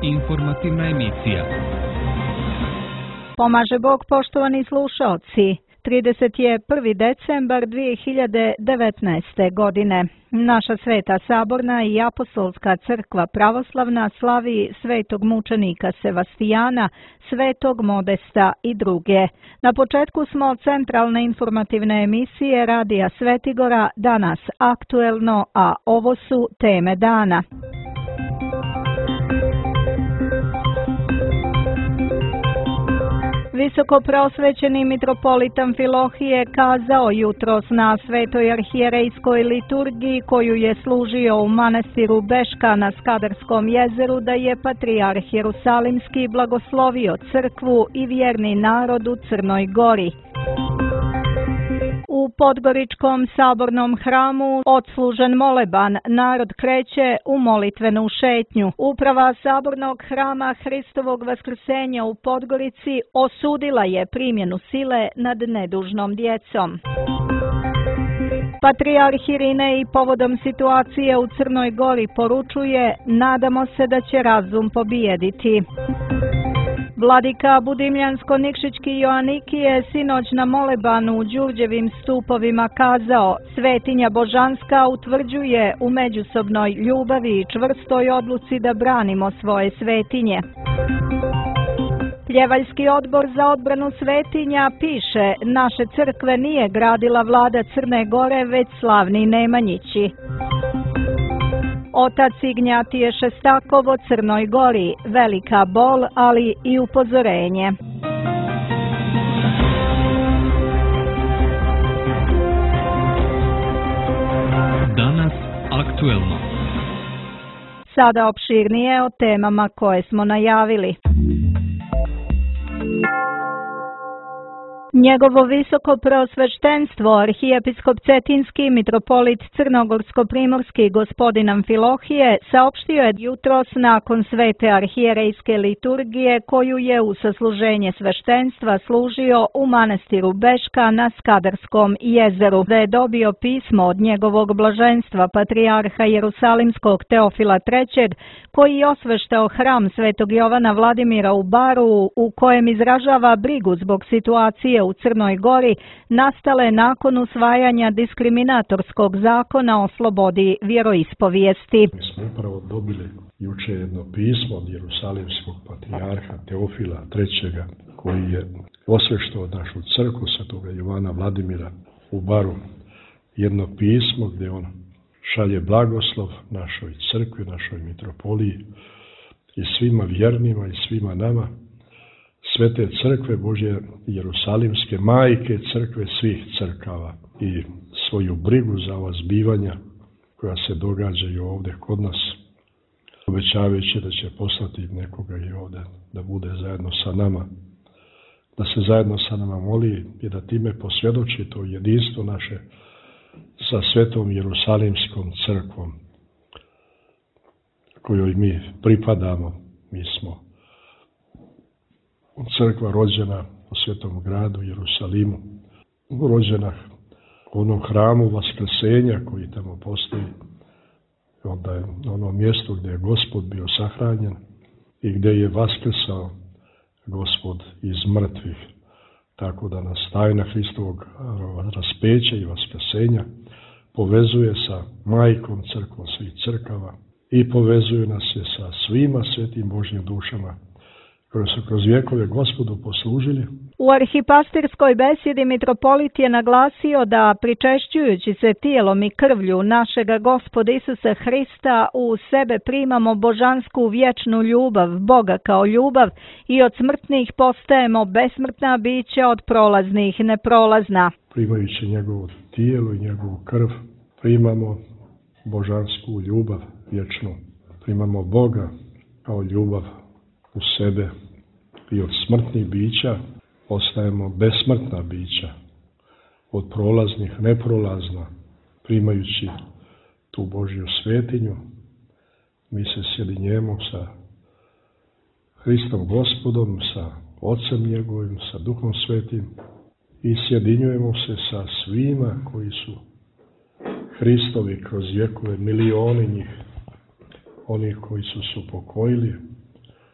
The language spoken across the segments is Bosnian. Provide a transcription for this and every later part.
Informativna emisija. Pomaže Bog, poštovani slušaoci. 31. decembar 2019. godine. Naša Sveta Saborna i Apostolska crkva pravoslavna slavi svetog mučenika Sevastijana, svetog Modesta i druge. Na početku smo centralne informativne emisije Radija Svetigora, danas aktuelno, a ovo su teme dana. Visokoprosvećeni mitropolit Amfilohije kazao jutros na Svetoj arhijerejskoj liturgiji koju je služio u manastiru Beška na Skadarskom jezeru da je patrijarh Jerusalimski blagoslovio crkvu i vjerni narod u Crnoj Gori. U Podgoričkom sabornom hramu odslužen moleban, narod kreće u molitvenu šetnju. Uprava sabornog hrama Hristovog vaskrsenja u Podgorici osudila je primjenu sile nad nedužnom djecom. Patrijarh Irinej povodom situacije u Crnoj Gori poručuje: nadamo se da će razum pobijediti. Vladika Budimljansko-Nikšićki Joanikije sinoć na molebanu u Đurđevim stupovima kazao: svetinja božanska utvrđuje u međusobnoj ljubavi i čvrstoj odluci da branimo svoje svetinje. Pljevaljski odbor za odbranu svetinja piše: naše crkve nije gradila vlada Crne Gore, već slavni Nemanjići. Otac Ignjatije Šestakov o Crnoj Gori, velika bol, ali i upozorenje. Danas aktuelno. Sada opširnije o temama koje smo najavili. Njegovo visoko preosveštenstvo, arhijepiskop Cetinski mitropolit Crnogorsko-primorski gospodin Amfilohije saopštio je jutros nakon svete arhijerejske liturgije koju je u sasluženje sveštenstva služio u manastiru Beška na Skadarskom jezeru, da je dobio pismo od njegovog blaženstva patrijarha Jerusalimskog Teofila III, koji je osveštao hram svetog Jovana Vladimira u Baru, u kojem izražava brigu zbog situacije u Crnoj Gori nastale nakon usvajanja diskriminatorskog zakona o slobodi vjeroispovijesti. Mi smo upravo dobili juče jedno pismo od Jerusalimskog patrijarha Teofila III, koji je osveštao našu crkvu svetoga Jovana Vladimira u Baru. Jedno pismo gdje on šalje blagoslov našoj crkvi, našoj mitropoliji i svima vjernima i svima nama, Svete crkve Božje Jerusalimske, majke crkve svih crkava, i svoju brigu za ova zbivanja koja se događaju ovdje kod nas, obećavajući da će poslati nekoga i ovdje da bude zajedno sa nama, da se zajedno sa nama moli i da time posvjedoči to jedinstvo naše sa Svetom Jerusalimskom crkvom kojoj mi pripadamo. Mi smo crkva rođena u Svetom gradu Jerusalimu, rođena u onom hramu Vaskrsenja koji tamo postoji, onda je ono mjesto gdje je Gospod bio sahranjen i gdje je vaskrsao Gospod iz mrtvih. Tako da nas tajna Hristovog raspeća i vaskrsenja povezuje sa majkom crkvom svih crkava i povezuje nas je sa svima svetim Božjim dušama koje su kroz vjekove Gospodu poslužili. U arhipastirskoj besjedi mitropolit je naglasio da pričešćujući se tijelom i krvlju našega Gospoda Isusa Hrista u sebe primamo božansku vječnu ljubav, Boga kao ljubav, i od smrtnih postajemo besmrtna bića, od prolaznih neprolazna. Primajući njegovo tijelo i njegovu krv primamo božansku ljubav vječnu. Primamo Boga kao ljubav u sebe i od smrtnih bića postajemo besmrtna bića, od prolaznih neprolazna. Primajući tu Božju svetinju, mi se sjedinjemo sa Hristom Gospodom, sa Otcem njegovim, sa Duhom Svetim i sjedinjujemo se sa svima koji su Hristovi kroz vjekove, milioni njih, onih koji su se upokojili,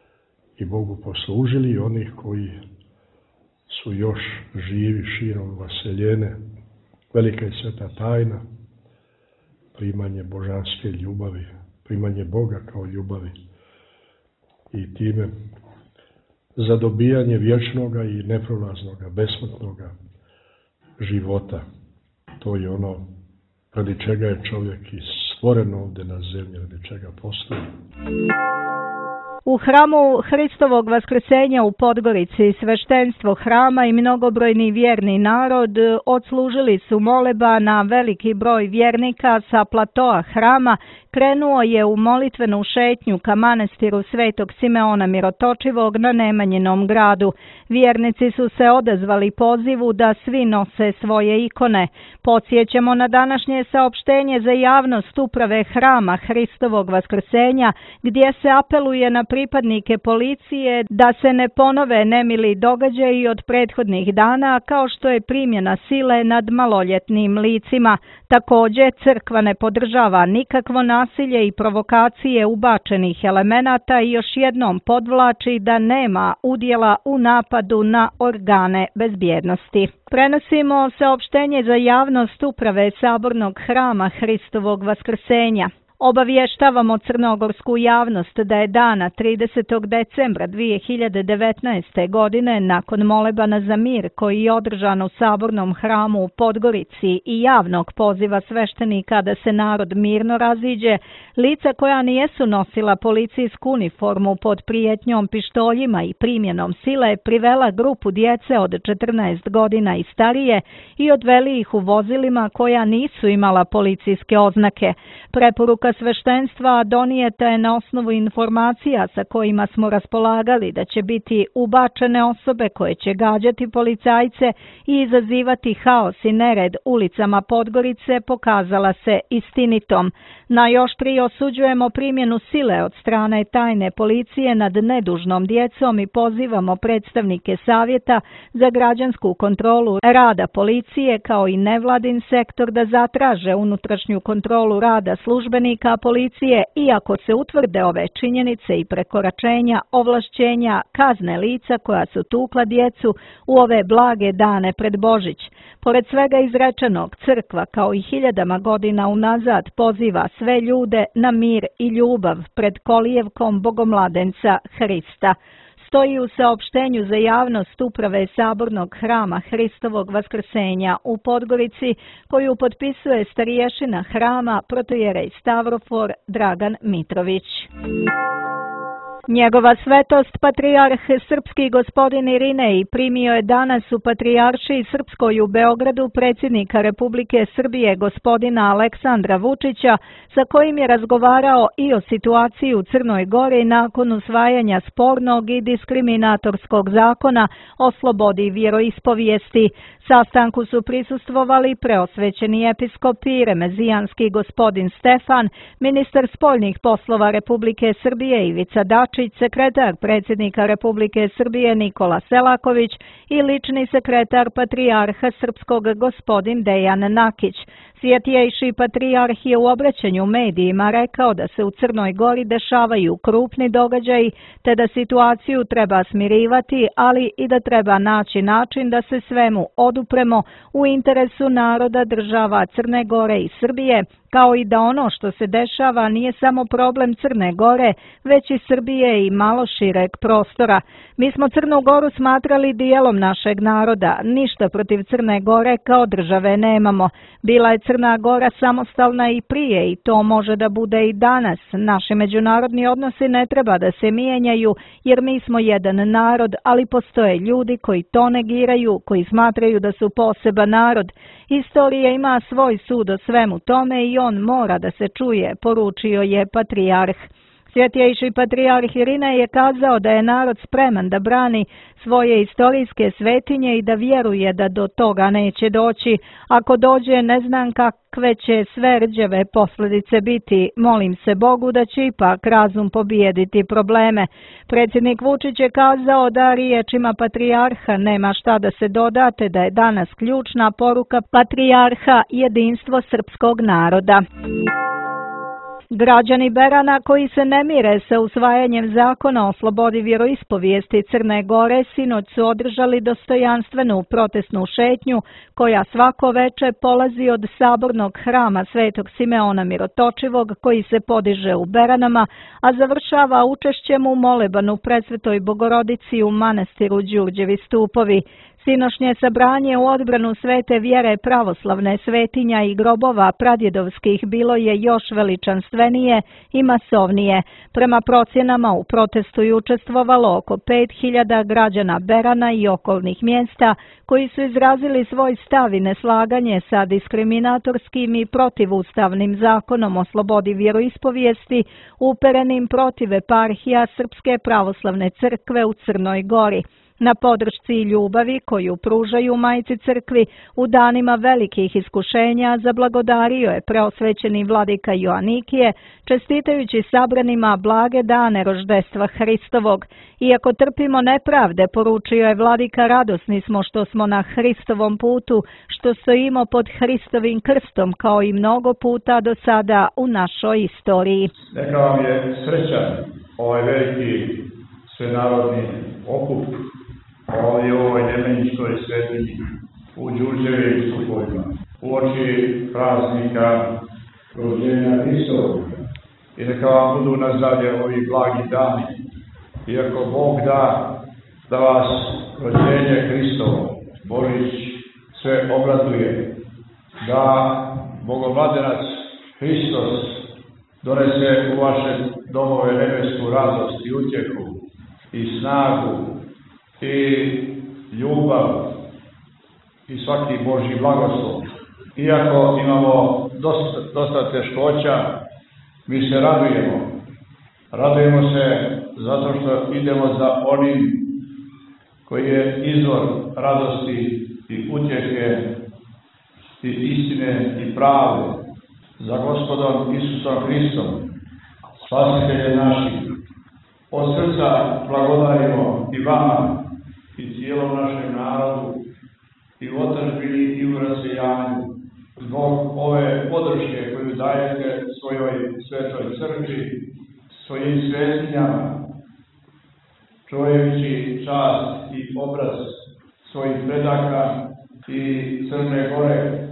i Bogu poslužili i onih koji su još živi širom vaseljene. Velika je sveta tajna, primanje božanske ljubavi, primanje Boga kao ljubavi i time za dobijanje vječnoga i neprolaznoga, besmrtnoga života. To je ono radi čega je čovjek i stvoren ovdje na zemlji, radi čega postoji. U hramu Hristovog vaskrsenja u Podgorici sveštenstvo hrama i mnogobrojni vjerni narod odslužili su moleba na veliki broj vjernika sa platoa hrama. Krenuo je u molitvenu šetnju ka manastiru Svetog Simeona Mirotočivog na Nemanjinom gradu. Vjernici su se odazvali pozivu da svi nose svoje ikone. Podsjećamo na današnje saopštenje za javnost uprave hrama Hristovog vaskrsenja, gdje se apeluje na pripadnike policije da se ne ponove nemili događaji od prethodnih dana, kao što je primjena sile nad maloljetnim licima. Također, crkva ne podržava nikakvo nasilje i provokacije ubačenih elemenata i još jednom podvlači da nema udjela u napadu na organe bezbjednosti. Prenosimo saopštenje za javnost uprave Sabornog hrama Hristovog vaskrsenja. Obavještavamo crnogorsku javnost da je dana 30. decembra 2019. godine nakon molebana za mir koji je održan u Sabornom hramu u Podgorici i javnog poziva sveštenika da se narod mirno raziđe, lica koja nijesu nosila policijsku uniformu pod prijetnjom pištoljima i primjenom sile privela grupu djece od 14 godina i starije i odveli ih u vozilima koja nisu imala policijske oznake. Preporuka sveštenstva donijeta je na osnovu informacija sa kojima smo raspolagali da će biti ubačene osobe koje će gađati policajce i izazivati haos i nered ulicama Podgorice pokazala se istinitom. Najoštrije osuđujemo primjenu sile od strane tajne policije nad nedužnom djecom i pozivamo predstavnike Savjeta za građansku kontrolu rada policije kao i nevladin sektor da zatraže unutrašnju kontrolu rada službenika policije i ako se utvrde ove činjenice i prekoračenja ovlašćenja kazne lica koja su tukla djecu u ove blage dane pred Božić. Pored svega izrečenog, crkva kao i hiljadama godina unazad poziva sve ljude na mir i ljubav pred kolijevkom Bogomladenca Hrista. Stoji u saopštenju za javnost uprave Sabornog hrama Hristovog vaskrsenja u Podgorici, koju potpisuje starješina hrama protojerej Stavrofor Dragan Mitrović. Njegova svetost patrijarh srpski gospodin Irinej primio je danas u patrijaršiji srpskoj u Beogradu predsjednika Republike Srbije gospodina Aleksandra Vučića, sa kojim je razgovarao i o situaciji u Crnoj Gori nakon usvajanja spornog i diskriminatorskog zakona o slobodi vjeroispovijesti. Sastanku su prisustvovali preosvećeni episkop i remezijanski gospodin Stefan, ministar spoljnih poslova Republike Srbije Ivica Dačić, sekretar predsjednika Republike Srbije Nikola Selaković i lični sekretar patrijarha srpskog gospodin Dejan Nakić. Svjetijejši patrijarh je u obraćanju medijima rekao da se u Crnoj Gori dešavaju krupni događaji, te da situaciju treba smirivati, ali i da treba naći način da se svemu odupremo u interesu naroda država Crne Gore i Srbije, kao i da ono što se dešava nije samo problem Crne Gore, već i Srbije i malo šireg prostora. Mi smo Crnu Goru smatrali dijelom našeg naroda, ništa protiv Crne Gore kao države nemamo. Bila je Crna Gora samostalna i prije i to može da bude i danas. Naši međunarodni odnosi ne treba da se mijenjaju jer mi smo jedan narod, ali postoje ljudi koji to negiraju, koji smatraju da su poseban narod. Istorija ima svoj sud o svemu tome i on mora da se čuje, poručio je patrijarh. Svjetijejši patrijarh Irinej je kazao da je narod spreman da brani svoje istorijske svetinje i da vjeruje da do toga neće doći. Ako dođe, ne znam kakve će sve rđave posljedice biti. Molim se Bogu da će ipak razum pobijediti probleme. Predsjednik Vučić je kazao da riječima patrijarha nema šta da se dodate, da je danas ključna poruka patrijarha jedinstvo srpskog naroda. Građani Berana koji se ne mire sa usvajanjem zakona o slobodi vjeroispovijesti Crne Gore sinoć su održali dostojanstvenu protestnu šetnju koja svako veče polazi od sabornog hrama Svetog Simeona Mirotočivog koji se podiže u Beranama, a završava učešćem u molebanu Presvetoj Bogorodici u manastiru Đurđevi Stupovi. Sinošnje sabranje u odbranu svete vjere pravoslavne svetinja i grobova pradjedovskih bilo je još veličanstvenije i masovnije. Prema procjenama u protestu je učestvovalo oko 5000 građana Berana i okolnih mjesta koji su izrazili svoj stav i neslaganje sa diskriminatorskim i protivustavnim zakonom o slobodi vjeroispovijesti uperenim protiv eparhija Srpske pravoslavne crkve u Crnoj Gori. Na podršci i ljubavi koju pružaju Majci Crkvi u danima velikih iskušenja zablagodario je preosvećeni vladika Joanikije, čestitajući sabranima blage dane roždestva Hristovog. Iako trpimo nepravde, poručio je vladika, radosni smo što smo na Hristovom putu, što stojimo pod Hristovim krstom kao i mnogo puta do sada u našoj istoriji. Neka vam je srećan ovaj veliki svenarodni okup ovdje u ovoj Nemanjičkoj svetinji, u Đurđevim Stupovima, uoči praznika rođenja Hristovog. I neka vam budu nazdravlje ovi blagi dani. Iako Bog da vas rođenje Hristovo, Božić, sve obraduje, da Bogovladenac Hristos donese u vaše domove nebesku radost i utjehu i snagu i ljubav i svaki Božji blagoslov. Iako imamo dosta teškoća, mi se radujemo. Radujemo se zato što idemo za onim koji je izvor radosti i utjehe i istine i pravde, za Gospodom Isusom Hristom, Spasitelje naši. Od srca blagodarimo i vama i cijelom našem narodu i u otadžbini i u rasejanju zbog ove podrške koju dajete svojoj svetoj crkvi, svojim svetinjama, čuvajući čast i obraz svojih predaka i Crne Gore.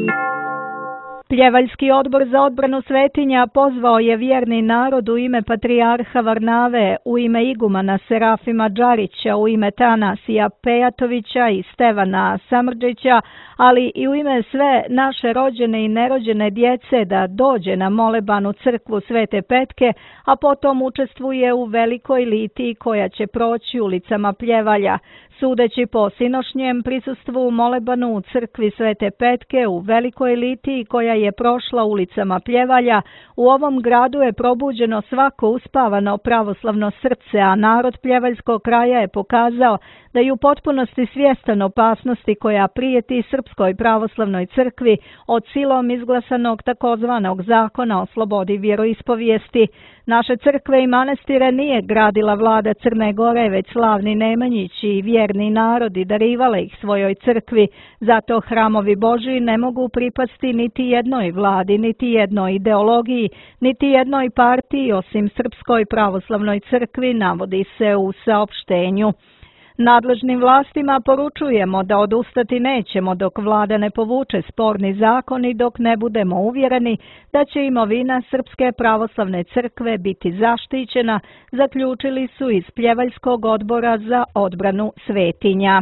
Pljevaljski odbor za odbranu svetinja pozvao je vjerni narod u ime patrijarha Varnave, u ime igumana Serafima Đarića, u ime Tanasija Pejatovića i Stevana Samrđića, ali i u ime sve naše rođene i nerođene djece da dođe na molebanu crkvu Svete Petke, a potom učestvuje u velikoj litiji koja će proći ulicama Pljevalja. Sudeći po sinošnjem prisustvu molebanu u crkvi Svete Petke u velikoj litiji koja je prošla ulicama Pljevalja, u ovom gradu je probuđeno svako uspavano pravoslavno srce, a narod pljevaljskog kraja je pokazao da je u potpunosti svjestan opasnosti koja prijeti Srpskoj pravoslavnoj crkvi od silom izglasanog takozvanog zakona o slobodi vjeroispovijesti. Naše crkve i manastire nije gradila vlada Crne Gore, već slavni Nemanjići i vjerni narodi darivale ih svojoj crkvi. Zato hramovi Božji ne mogu pripasti niti jednoj vladi, niti jednoj ideologiji, niti jednoj partiji osim Srpskoj pravoslavnoj crkvi, navodi se u saopštenju. Nadležnim vlastima poručujemo da odustati nećemo dok vlada ne povuče sporni zakon i dok ne budemo uvjereni da će imovina Srpske pravoslavne crkve biti zaštićena, zaključili su iz Pljevaljskog odbora za odbranu svetinja.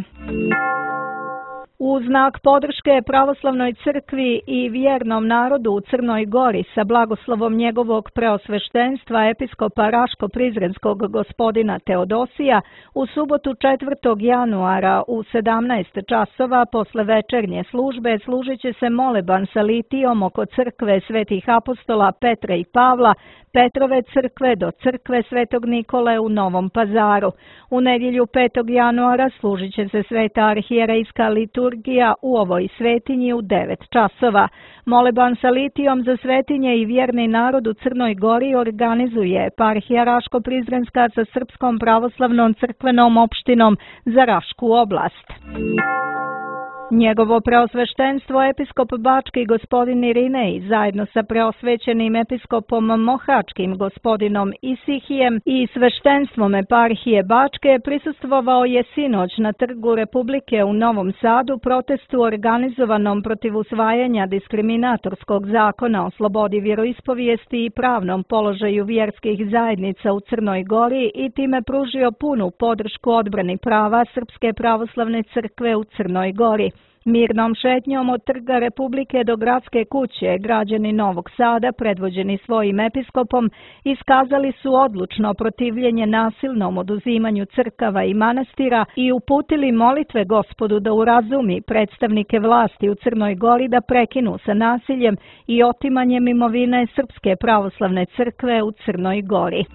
U znak podrške pravoslavnoj crkvi i vjernom narodu u Crnoj Gori sa blagoslovom njegovog preosveštenstva episkopa Raško-Prizrenskog gospodina Teodosija u subotu 4. januara u 17 časova posle večernje službe služit će se moleban sa litijom oko crkve svetih apostola Petra i Pavla, Petrove crkve do crkve Svetog Nikole u Novom Pazaru. U nedjelju 5. januara služit će se sveta arhijerejska liturgija u ovoj svetinji u 9 časova. Moleban sa litijom za svetinje i vjerni narod u Crnoj Gori organizuje eparhija Raško-Prizrenska sa Srpskom pravoslavnom crkvenom opštinom za Rašku oblast. Njegovo preosveštenstvo episkop Bački gospodin Irinej zajedno sa preosvećenim episkopom Mohačkim gospodinom Isihijem i sveštenstvom eparhije Bačke prisustvovao je sinoć na Trgu Republike u Novom Sadu protestu organizovanom protiv usvajanja diskriminatorskog zakona o slobodi vjeroispovijesti i pravnom položaju vjerskih zajednica u Crnoj Gori i time pružio punu podršku odbrani prava Srpske pravoslavne crkve u Crnoj Gori. Mirnom šetnjom od Trga Republike do Gradske kuće građani Novog Sada, predvođeni svojim episkopom, iskazali su odlučno protivljenje nasilnom oduzimanju crkava i manastira i uputili molitve Gospodu da urazumi predstavnike vlasti u Crnoj Gori da prekinu sa nasiljem i otimanjem imovine Srpske pravoslavne crkve u Crnoj Gori.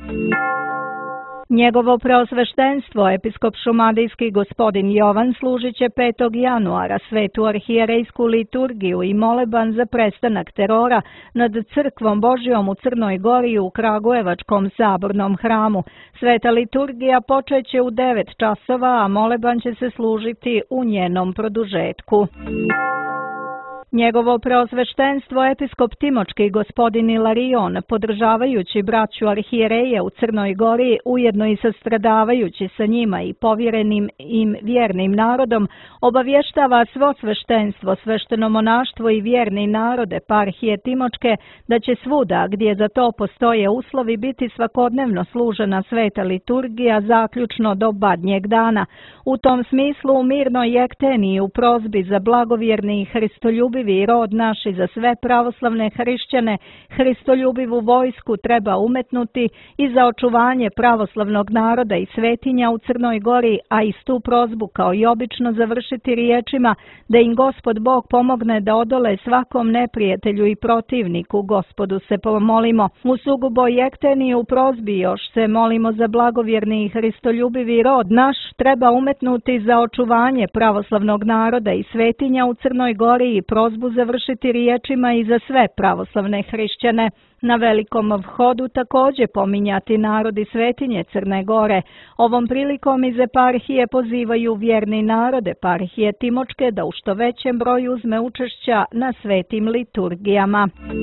Njegovo preosveštenstvo, episkop šumadijski gospodin Jovan, služit će 5. januara svetu arhijerejsku liturgiju i moleban za prestanak terora nad crkvom Božjom u Crnoj Gori u Kragujevačkom sabornom hramu. Sveta liturgija počeće u 9 časova, a moleban će se služiti u njenom produžetku. Njegovo preosveštenstvo episkop Timočki gospodin Ilarion, podržavajući braću arhijereje u Crnoj Gori, ujedno i sastradavajući sa njima i povjerenim im vjernim narodom, obavještava svo sveštenstvo, svešteno monaštvo i vjerni narod eparhije Timočke da će svuda gdje za to postoje uslovi biti svakodnevno služena sveta liturgija zaključno do badnjeg dana. U tom smislu u mirnoj jekteniji u prozbi za blagovjerni i hristoljubivi rod naš i za sve pravoslavne hrišćane hristoljubivu vojsku treba umetnuti i za očuvanje pravoslavnog naroda i svetinja u Crnoj Gori, a istu prozbu kao i obično završiti riječima da im Gospod Bog pomogne da odole svakom neprijatelju i protivniku. Gospodu se pomolimo. U suguboj jekteniji u prozbi još se molimo za blagovjerni i hristoljubivi rod naš treba umetnuti za očuvanje pravoslavnog naroda i svetinja u Crnoj Gori i prozbu završiti riječima i za sve pravoslavne hrišćane. Na velikom vhodu također pominjati narod i svetinje Crne Gore. Ovom prilikom iz eparhije pozivaju vjerni narod eparhije Timočke da u što većem broju uzme učešća na svetim liturgijama.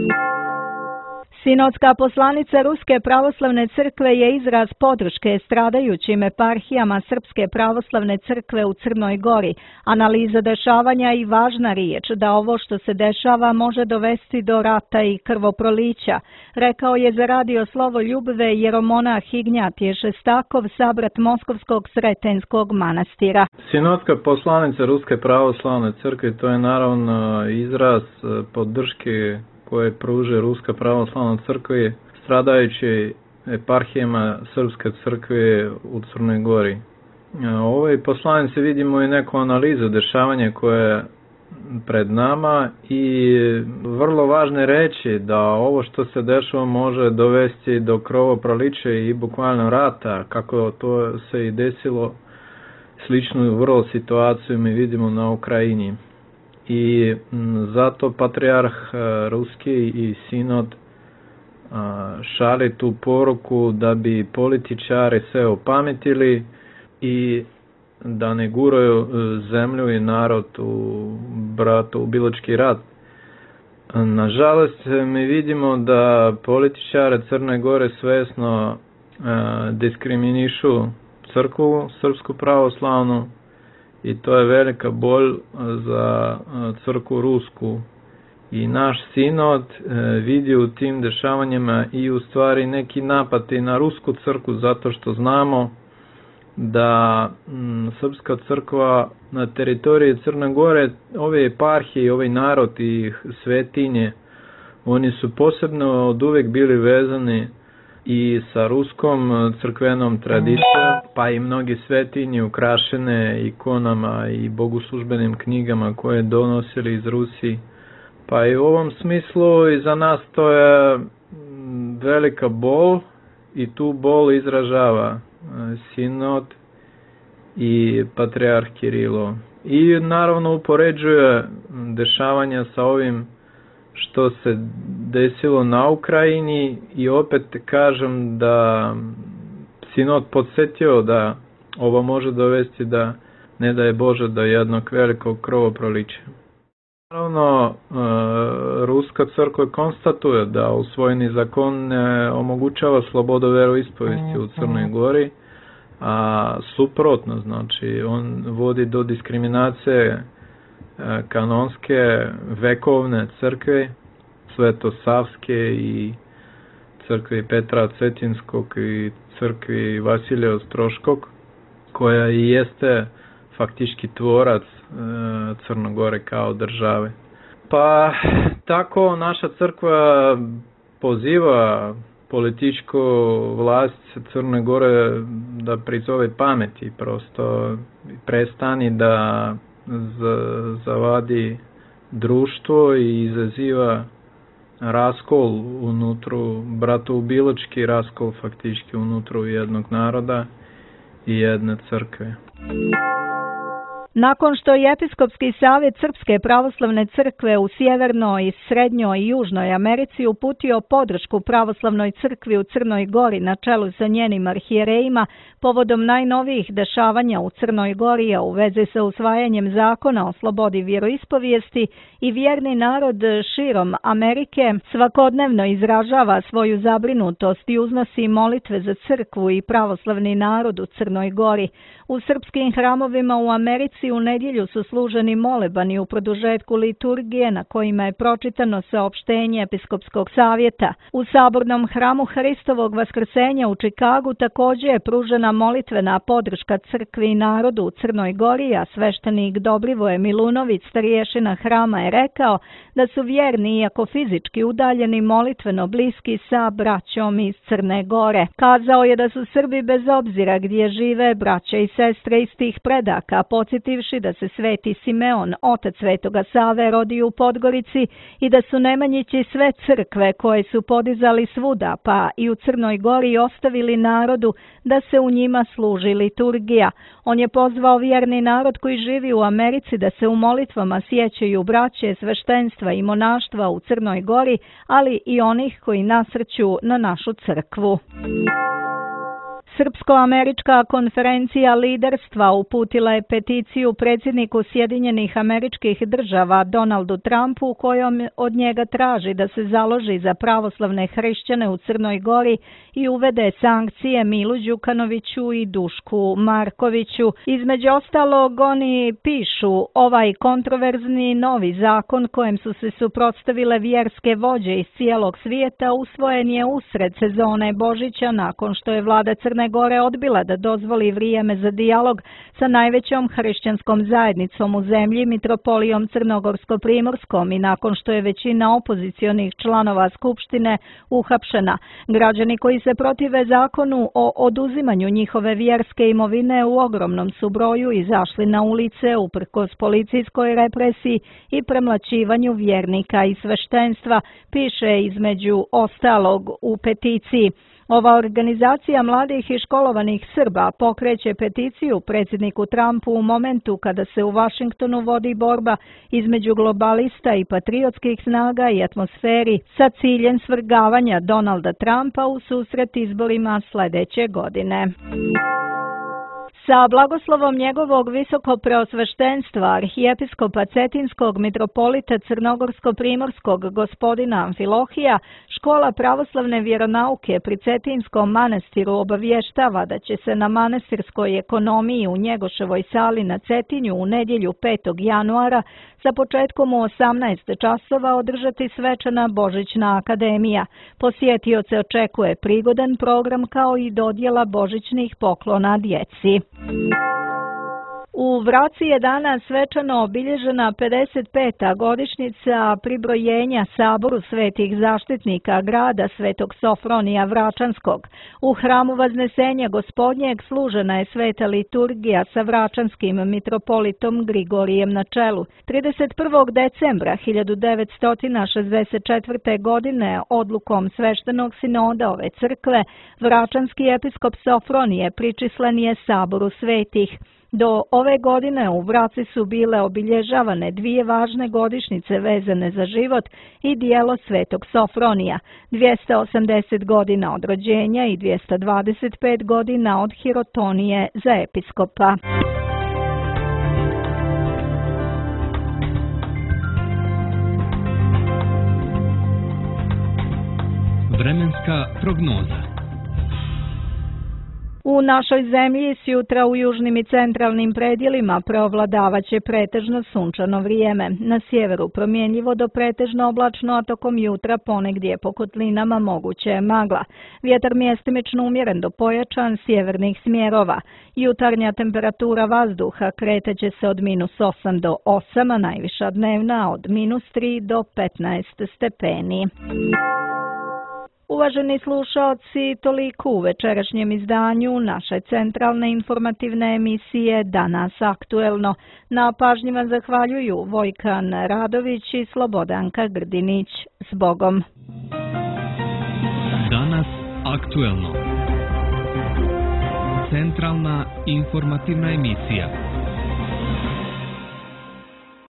Sinodska poslanica Ruske pravoslavne crkve je izraz podrške stradajućim eparhijama Srpske pravoslavne crkve u Crnoj Gori. Analiza dešavanja i važna riječ da ovo što se dešava može dovesti do rata i krvoprolića, rekao je za radio Slovo Ljubve jeromonah Ignjatije Šestakov, sabrat Moskovskog Sretenskog manastira. Sinodska poslanica Ruske pravoslavne crkve to je naravno izraz podrške koje pruže Ruska pravoslavna crkva stradajući eparhijama Srpske crkve u Crnoj Gori. U ovoj poslanici vidimo i neku analizu dešavanja koje je pred nama i vrlo važno reći da ovo što se dešava može dovesti do krvoprolića i bukvalno rata, kako to se i desilo. Sličnu vrlo situaciju mi vidimo na Ukrajini. I zato patrijarh Ruski i sinod šalje tu poruku da bi političari se opametili i da ne guraju zemlju i narod u biločki rat. Nažalost, mi vidimo da političari Crne Gore svjesno diskriminišu crkvu, srpsku pravoslavnu, i to je velika bol za crkvu rusku. I naš sinod vidi u tim dešavanjima i u stvari neki napad i na rusku crkvu, zato što znamo da srpska crkva na teritoriji Crne Gore, ove eparhije, ovaj narod i svetinje, oni su posebno od uvek bili vezani i sa ruskom crkvenom tradicijom, pa i mnogi svetinje ukrašene ikonama i bogoslužbenim knjigama koje donosili iz Rusije. Pa i u ovom smislu i za nas to je velika bol i tu bol izražava sinod i patrijarh Kirilo. I naravno upoređuje dešavanja sa ovim što se desilo na Ukrajini i opet kažem da sinod podsjetio da ovo može dovesti ne da je Bože do jednog velikog krvoprolića. Naravno, Ruska crkva konstatuje da usvojeni zakon ne omogućava slobodu veroispovesti u Crnoj Gori, a suprotno, znači on vodi do diskriminacije kanonske vekovne crkve, Svetosavske i crkvi Petra Cetinskog i crkvi Vasilija Ostroškog, koja i jeste faktički tvorac Crnogore kao države. Pa tako naša crkva poziva političku vlast Crne Gore da prizove pameti, prosto prestani da zavadi društvo i izaziva raskol unutru, bratoubilački raskol faktički unutru jednog naroda i jedne crkve. Nakon što je Episkopski savjet Srpske pravoslavne crkve u Sjevernoj, Srednjoj i Južnoj Americi uputio podršku pravoslavnoj crkvi u Crnoj Gori na čelu sa njenim arhijerejima povodom najnovijih dešavanja u Crnoj Gori u vezi sa usvajanjem zakona o slobodi vjeroispovijesti, i vjerni narod širom Amerike svakodnevno izražava svoju zabrinutost i uznosi molitve za crkvu i pravoslavni narod u Crnoj Gori. U srpskim hramovima u Americi u nedjelju su služeni molebani u produžetku liturgije na kojima je pročitano saopštenje Episkopskog savjeta. U sabornom hramu Hristovog vaskrsenja u Čikagu također je pružena molitvena podrška crkvi i narodu u Crnoj Gori, a sveštenik Dobrivoje Milunović, starješina hrama, je rekao da su vjerni, iako fizički udaljeni, molitveno bliski sa braćom iz Crne Gore. Kazao je da su Srbi bez obzira gdje žive braća i sestre iz tih predaka, podsjetivši da se Sveti Simeon, otac Svetoga Save, rodio u Podgorici i da su Nemanjići sve crkve koje su podizali svuda, pa i u Crnoj Gori, ostavili narodu da se u njima služi liturgija. On je pozvao vjerni narod koji živi u Americi da se u molitvama sjećaju braće, sveštenstva i monaštva u Crnoj Gori, ali i onih koji nasrću na našu crkvu. Srpsko-američka konferencija liderstva uputila je peticiju predsjedniku Sjedinjenih Američkih Država Donaldu Trumpu, kojom od njega traži da se založi za pravoslavne hrišćane u Crnoj Gori i uvede sankcije Milu Đukanoviću i Dušku Markoviću. Između ostalog, oni pišu, ovaj kontroverzni novi zakon kojem su se suprotstavile vjerske vođe iz cijelog svijeta usvojen je usred sezone Božića, nakon što je vlada Crne Gore odbila da dozvoli vrijeme za dijalog sa najvećom hrišćanskom zajednicom u zemlji, mitropolijom Crnogorsko-primorskom, i nakon što je većina opozicionih članova Skupštine uhapšena. Građani koji se protive zakonu o oduzimanju njihove vjerske imovine u ogromnom su broju izašli na ulice uprkos policijskoj represiji i premlaćivanju vjernika i sveštenstva, piše između ostalog u peticiji. Ova organizacija mladih i školovanih Srba pokreće peticiju predsjedniku Trumpu u momentu kada se u Vašingtonu vodi borba između globalista i patriotskih snaga i atmosferi sa ciljem svrgavanja Donalda Trumpa u susret izborima sljedeće godine. Sa blagoslovom njegovog visokopreosveštenstva arhijepiskopa Cetinskog mitropolita Crnogorsko-primorskog gospodina Amfilohija, škola pravoslavne vjeronauke pri Cetinskom manastiru obavještava da će se na manastirskoj ekonomiji u Njegoševoj sali na Cetinju u nedjelju 5. januara sa početkom u 18 časova održati svečana Božićna akademija. Posjetioce očekuje prigodan program kao i dodjela božićnih poklona djeci. U Vraci je danas svečano obilježena 55. godišnjica pribrojenja Saboru svetih zaštitnika grada Svetog Sofronija Vračanskog. U hramu Vaznesenja Gospodnjeg služena je sveta liturgija sa vračanskim mitropolitom Grigorijem na čelu. 31. decembra 1964. godine odlukom sveštenog sinoda ove crkve, vračanski episkop Sofronije pričislen je Saboru svetih. Do ove godine u Vraci su bile obilježavane dvije važne godišnjice vezane za život i dijelo Svetog Sofronija, 280 godina od rođenja i 225 godina od hirotonije za episkopa. Vremenska prognoza. U našoj zemlji s jutra u južnim i centralnim predjelima preovladavaće pretežno sunčano vrijeme. Na sjeveru promjenjivo do pretežno oblačno, a tokom jutra ponegdje po kotlinama moguće je magla. Vjetar mjestimično umjeren do pojačan sjevernih smjerova. Jutarnja temperatura vazduha kreteće se od -8 do 8, a najviša dnevna od -3 do 15 stepeni. Uvaženi slušaoci, toliko u večerašnjem izdanju naše centralne informativne emisije Danas aktuelno. Na pažnji vam zahvaljuju Vojkan Radović i Slobodanka Grdinić. S Bogom! Danas aktuelno. Centralna informativna emisija.